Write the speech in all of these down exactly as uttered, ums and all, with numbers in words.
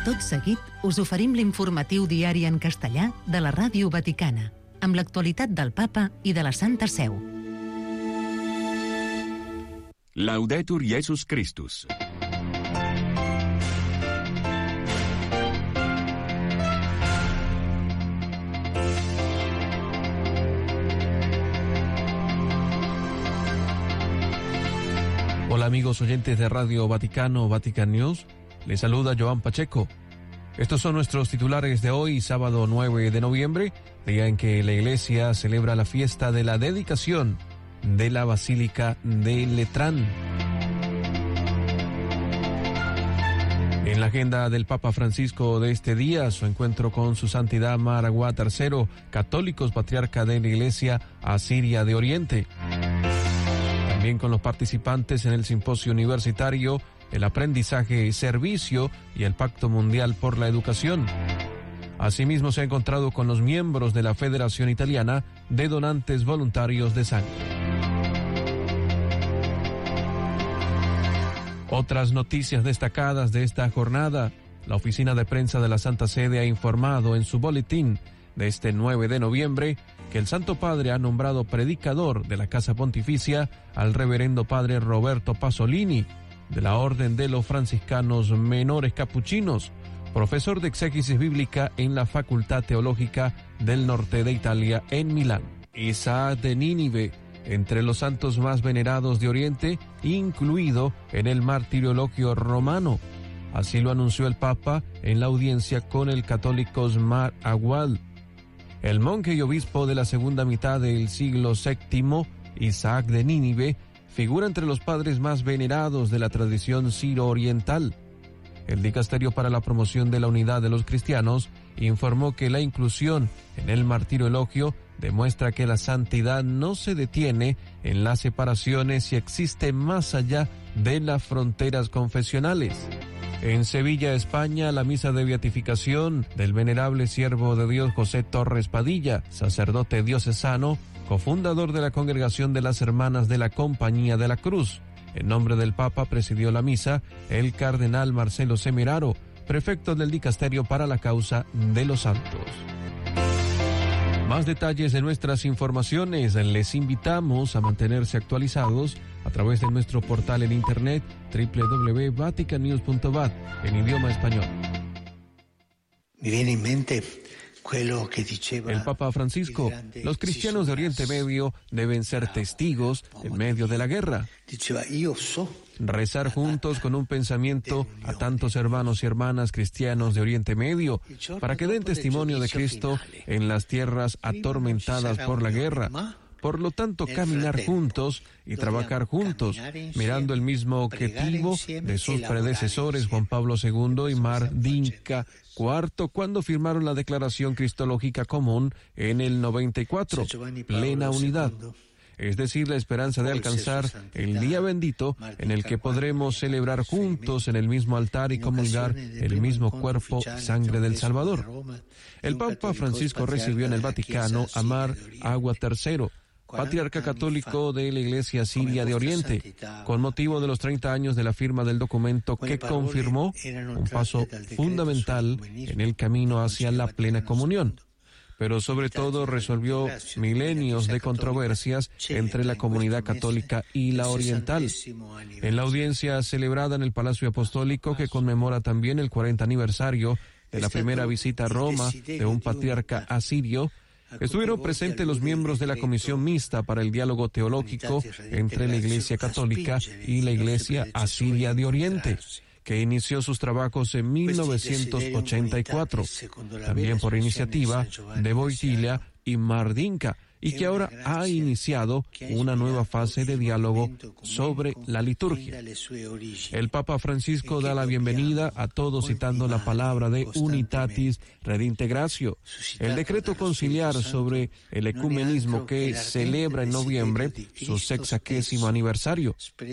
Tot seguit, us oferim l'informatiu diari en castellà de la Ràdio Vaticana, amb l'actualitat del Papa i de la Santa Seu. Laudetur Jesus Christus. Hola amigos oyentes de Radio Vaticano, Vatican News, les saluda Joan Pacheco. Estos son nuestros titulares de hoy, sábado nueve de noviembre, día en que la Iglesia celebra la fiesta de la dedicación de la Basílica de Letrán. En la agenda del Papa Francisco de este día, su encuentro con su Santidad Mar Agua tercero, católicos patriarca de la Iglesia Asiria de Oriente. También con los participantes en el simposio universitario, el aprendizaje, servicio y el Pacto Mundial por la Educación. Asimismo, se ha encontrado con los miembros de la Federación Italiana de Donantes Voluntarios de Sangre. Otras noticias destacadas de esta jornada. La oficina de prensa de la Santa Sede ha informado en su boletín de este nueve de noviembre que el Santo Padre ha nombrado predicador de la Casa Pontificia al reverendo padre Roberto Pasolini, de la Orden de los Franciscanos Menores Capuchinos, profesor de exégesis bíblica en la Facultad Teológica del Norte de Italia en Milán. Isaac de Nínive, entre los santos más venerados de Oriente, incluido en el martiriologio romano. Así lo anunció el Papa en la audiencia con el católico Mar Agwal. El monje y obispo de la segunda mitad del siglo séptimo, Isaac de Nínive, figura entre los padres más venerados de la tradición siro-oriental. El Dicasterio para la Promoción de la Unidad de los Cristianos informó que la inclusión en el martiriologio demuestra que la santidad no se detiene en las separaciones y existe más allá de las fronteras confesionales. En Sevilla, España, la misa de beatificación del venerable siervo de Dios José Torres Padilla, sacerdote diocesano, cofundador de la Congregación de las Hermanas de la Compañía de la Cruz. En nombre del Papa presidió la misa el cardenal Marcelo Semeraro, prefecto del Dicasterio para la Causa de los Santos. Más detalles de nuestras informaciones, les invitamos a mantenerse actualizados a través de nuestro portal en internet doble u doble u doble u punto vatican news punto v a t en idioma español. Me viene en mente el Papa Francisco: los cristianos de Oriente Medio deben ser testigos en medio de la guerra. Rezar juntos con un pensamiento a tantos hermanos y hermanas cristianos de Oriente Medio para que den testimonio de Cristo en las tierras atormentadas por la guerra. Por lo tanto, caminar juntos y trabajar juntos, mirando el mismo objetivo de sus predecesores Juan Pablo segundo y Martinka cuarto cuando firmaron la Declaración Cristológica Común en el noventa y cuatro, plena unidad. Es decir, la esperanza de alcanzar el día bendito en el que podremos celebrar juntos en el mismo altar y comulgar el mismo cuerpo y sangre del Salvador. El Papa Francisco recibió en el Vaticano a Mar Agua tercero, patriarca católico de la Iglesia Siria de Oriente, con motivo de los treinta años de la firma del documento que confirmó un paso fundamental en el camino hacia la plena comunión. Pero sobre todo resolvió milenios de controversias entre la comunidad católica y la oriental. En la audiencia celebrada en el Palacio Apostólico, que conmemora también el cuarenta aniversario de la primera visita a Roma de un patriarca asirio, estuvieron presentes los miembros de la Comisión Mixta para el Diálogo Teológico entre la Iglesia Católica y la Iglesia Asiria de Oriente, que inició sus trabajos en mil novecientos ochenta y cuatro, también por iniciativa de Wojtyła y Martinka, y que ahora ha iniciado una nueva fase de diálogo sobre la liturgia. El Papa Francisco da la bienvenida a todos citando la palabra de Unitatis Redintegratio, el decreto conciliar sobre el ecumenismo que celebra en noviembre su sexagésimo aniversario.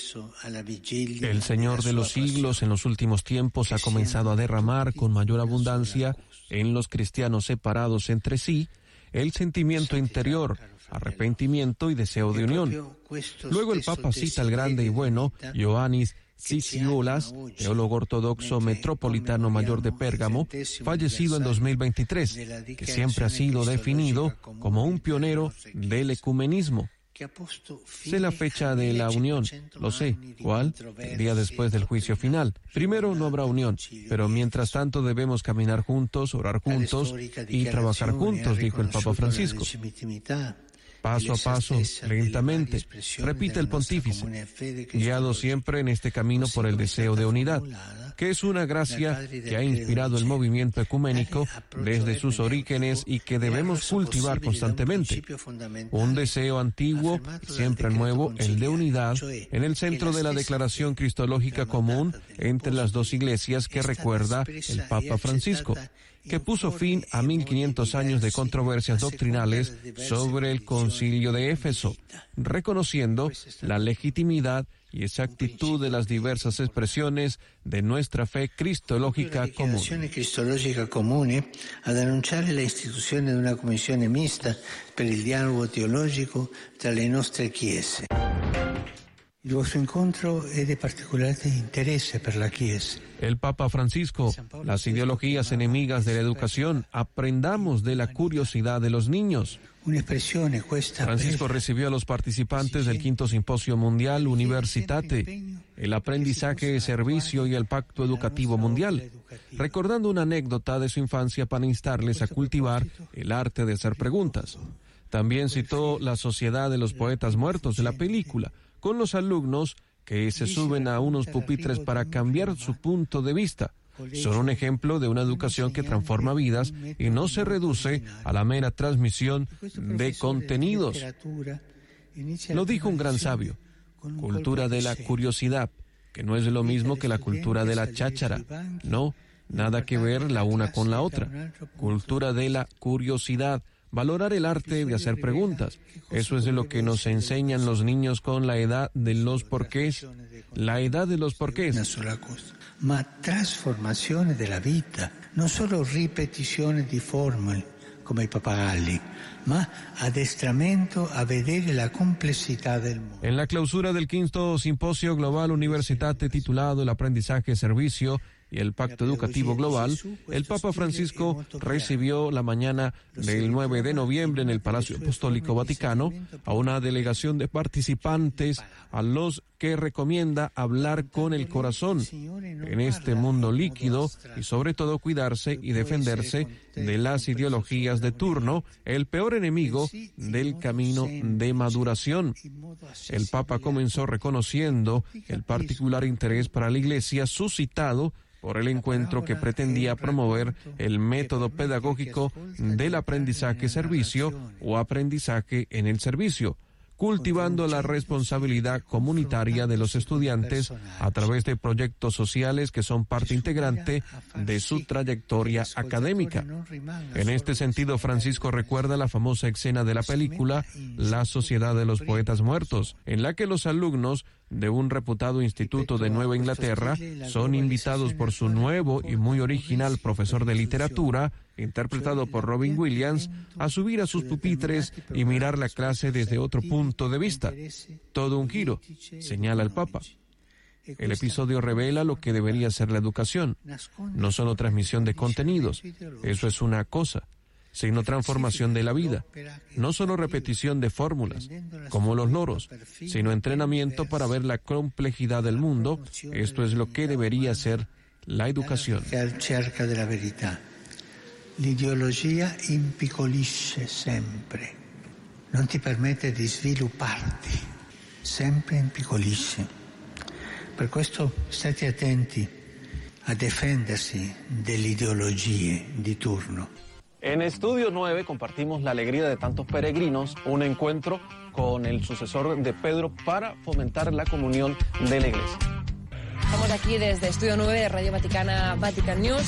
El Señor de los siglos en los últimos tiempos ha comenzado a derramar con mayor abundancia en los cristianos separados entre sí el sentimiento interior, arrepentimiento y deseo de unión. Luego el Papa cita al grande y bueno Ioannis Tzitziolas, teólogo ortodoxo metropolitano mayor de Pérgamo, fallecido en dos mil veintitrés, que siempre ha sido definido como un pionero del ecumenismo. Sé la fecha de la unión, lo sé, ¿cuál? El día después del juicio final. Primero no habrá unión, pero mientras tanto debemos caminar juntos, orar juntos y trabajar juntos, dijo el Papa Francisco. Paso a paso, lentamente, repite el pontífice, guiado siempre en este camino por el deseo de unidad, que es una gracia que ha inspirado el movimiento ecuménico desde sus orígenes y que debemos cultivar constantemente. Un deseo antiguo y siempre nuevo, el de unidad, en el centro de la declaración cristológica común entre las dos iglesias que recuerda el Papa Francisco, que puso fin a mil quinientos años de controversias doctrinales sobre el Concilio de Éfeso, reconociendo la legitimidad y exactitud de las diversas expresiones de nuestra fe cristológica común. cristológica comune ad annunciare la istituzione di una commissione mista per il dialogo teologico tra le nostre chiese. Il vostro incontro è di particolare interesse per la Chiesa. El Papa Francisco, las ideologías enemigas de la educación, aprendamos de la curiosidad de los niños. Francisco recibió a los participantes del quinto Simposio Mundial Universitate, el aprendizaje, servicio y el Pacto Educativo Mundial, recordando una anécdota de su infancia para instarles a cultivar el arte de hacer preguntas. También citó la Sociedad de los Poetas Muertos de la película, con los alumnos que se suben a unos pupitres para cambiar su punto de vista. Son un ejemplo de una educación que transforma vidas y no se reduce a la mera transmisión de contenidos. Lo dijo un gran sabio, cultura de la curiosidad, que no es lo mismo que la cultura de la cháchara. No, nada que ver la una con la otra. Cultura de la curiosidad. Valorar el arte de hacer preguntas. Eso es de lo que nos enseñan los niños con la edad de los porqués. La edad de los porqués. Ma trasformazione della vita, non solo ripetizione di formule come i pappagalli, ma addestramento a vedere la complessità del mondo. En la clausura del quinto Simposio Global Universitate titulado El aprendizaje, servicio y el Pacto Educativo Global, el Papa Francisco recibió la mañana del nueve de noviembre en el Palacio Apostólico Vaticano a una delegación de participantes a los que recomienda hablar con el corazón en este mundo líquido y sobre todo cuidarse y defenderse de las ideologías de turno, el peor enemigo del camino de maduración. El Papa comenzó reconociendo el particular interés para la Iglesia suscitado por el encuentro que pretendía promover el método pedagógico del aprendizaje-servicio o aprendizaje en el servicio, cultivando la responsabilidad comunitaria de los estudiantes a través de proyectos sociales que son parte integrante de su trayectoria académica. En este sentido, Francisco recuerda la famosa escena de la película La Sociedad de los Poetas Muertos, en la que los alumnos de un reputado instituto de Nueva Inglaterra son invitados por su nuevo y muy original profesor de literatura, interpretado por Robin Williams, a subir a sus pupitres y mirar la clase desde otro punto de vista. Todo un giro, señala el Papa. El episodio revela lo que debería ser la educación. No solo transmisión de contenidos, eso es una cosa, sino transformación de la vida. No solo repetición de fórmulas, como los loros, sino entrenamiento para ver la complejidad del mundo. Esto es lo que debería ser la educación. Cerca de la verità. L'ideologia impiccolisce sempre, non ti permette di svilupparti, sempre impiccolisce. Per questo state attenti a difendersi delle ideologie di turno. En Estudio nueve compartimos la alegría de tantos peregrinos, un encuentro con el sucesor de Pedro para fomentar la comunión de la Iglesia. Estamos aquí desde Estudio nueve de Radio Vaticana, Vatican News.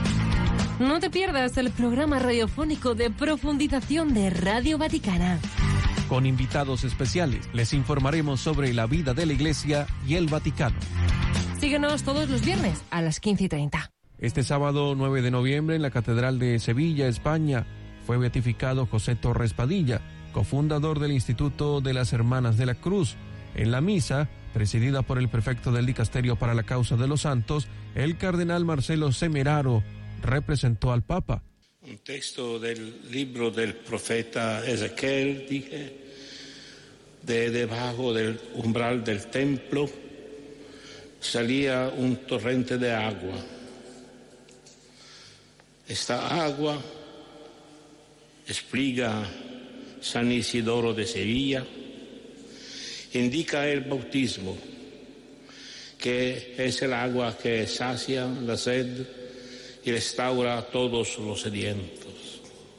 No te pierdas el programa radiofónico de profundización de Radio Vaticana. Con invitados especiales les informaremos sobre la vida de la Iglesia y el Vaticano. Síguenos todos los viernes a las quince y treinta. Este sábado nueve de noviembre en la Catedral de Sevilla, España, fue beatificado José Torres Padilla, cofundador del Instituto de las Hermanas de la Cruz. En la misa presidida por el prefecto del Dicasterio para la Causa de los Santos, el cardenal Marcelo Semeraro, representó al Papa. Un texto del libro del profeta Ezequiel, dije, de debajo del umbral del templo salía un torrente de agua. Esta agua, explica San Isidoro de Sevilla, indica el bautismo, que es el agua que sacia la sed y restaura a todos los sedientos.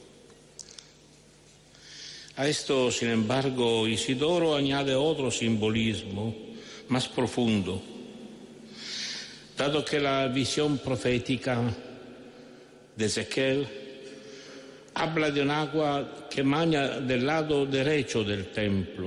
A esto, sin embargo, Isidoro añade otro simbolismo más profundo, dado que la visión profética de Ezequiel habla de un agua que emana del lado derecho del templo.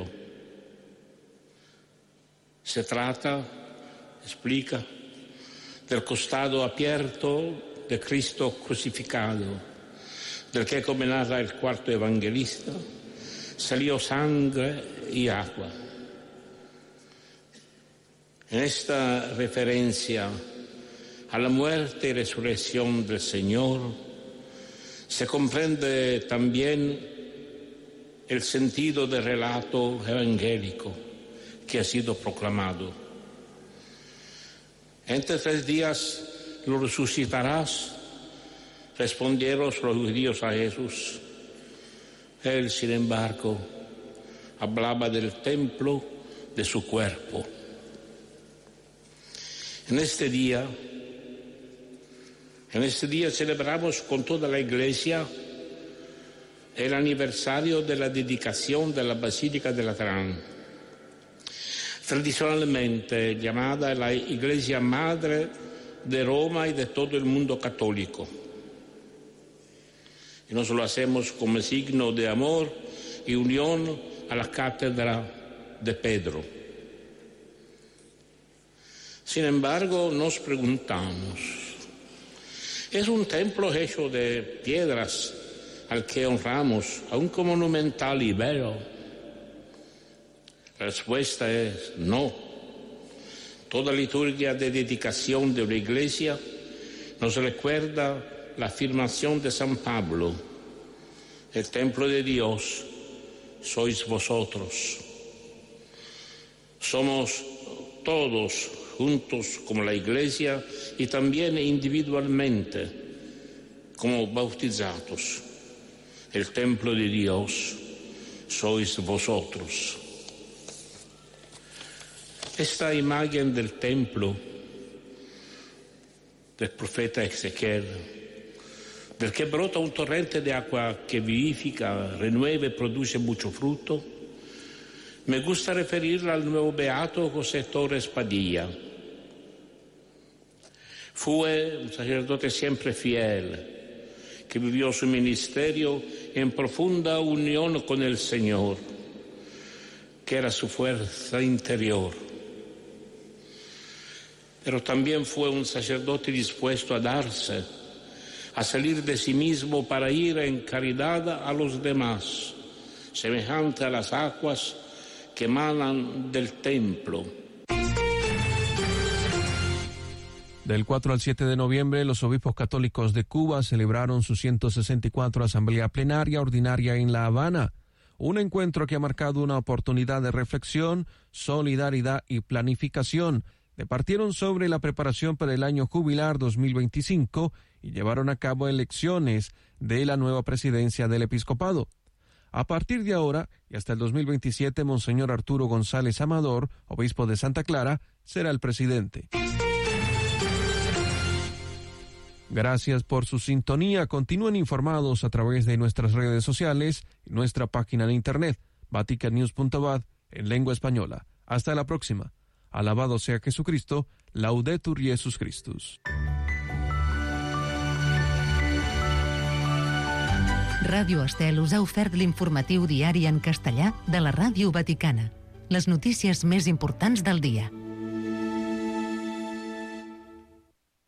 Se trata, explica, del costado abierto de Cristo crucificado, del que, come narra el cuarto evangelista, salió sangre y agua. En esta referencia a la muerte y resurrección del Señor se comprende también el sentido del relato evangélico que ha sido proclamado. Entre tres días lo resucitarás, respondieron los judíos a Jesús. Él, sin embargo, hablaba del templo de su cuerpo. En este día, en este día celebramos con toda la Iglesia el aniversario de la dedicación de la Basílica de Latrán, tradicionalmente llamada la Iglesia Madre de Roma y de todo el mundo católico. Y nos lo hacemos como signo de amor y unión a la cátedra de Pedro. Sin embargo, nos preguntamos, ¿es un templo hecho de piedras al que honramos, aún como monumental y bello? La respuesta es no. Toda liturgia de dedicación de una iglesia nos recuerda la afirmación de San Pablo: el templo de Dios sois vosotros. Somos todos juntos como la iglesia y también individualmente como bautizados. El templo de Dios sois vosotros. Esta imagen del templo del profeta Ezequiel, del que brota un torrente de agua que vivifica, renueva y produce mucho fruto, me gusta referirla al nuevo beato José Torres Padilla. Fue un sacerdote siempre fiel, que vivió su ministerio en profunda unión con el Señor, que era su fuerza interior. Pero también fue un sacerdote dispuesto a darse, a salir de sí mismo para ir en caridad a los demás, semejante a las aguas que emanan del templo. Del cuatro al siete de noviembre, los obispos católicos de Cuba celebraron su ciento sesenta y cuatro Asamblea Plenaria Ordinaria en La Habana, un encuentro que ha marcado una oportunidad de reflexión, solidaridad y planificación. Departieron sobre la preparación para el año jubilar dos mil veinticinco y llevaron a cabo elecciones de la nueva presidencia del episcopado. A partir de ahora y hasta el dos mil veintisiete, Monseñor Arturo González Amador, obispo de Santa Clara, será el presidente. Gracias por su sintonía. Continúen informados a través de nuestras redes sociales y nuestra página de internet, vatican news punto va, en lengua española. Hasta la próxima. Alabado sea Jesucristo, Laudetur Jesus Christus. Ràdio Estel us ha ofert l'informatiu diari en castellà de la Ràdio Vaticana. Les notícies més importants del dia.